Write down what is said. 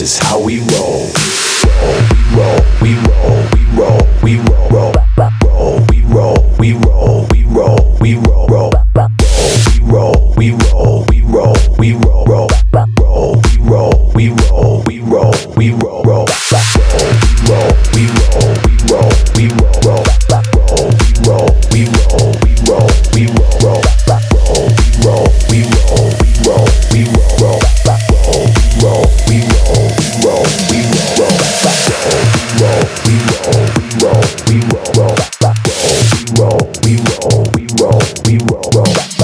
this is how we roll. We roll, we roll, we roll, roll, roll, we roll, we roll, we roll, we roll, roll, roll, we roll, we roll, we roll, roll, roll, we roll, we roll, we roll, we roll, roll, roll, we roll, we roll, we roll, roll, roll, we roll, we roll, we roll, roll, roll, we roll, we roll, we roll, roll, roll, we roll, we roll, we roll, roll, roll, we roll, we roll, we roll, roll, roll, we roll, we roll, we roll, we roll, roll.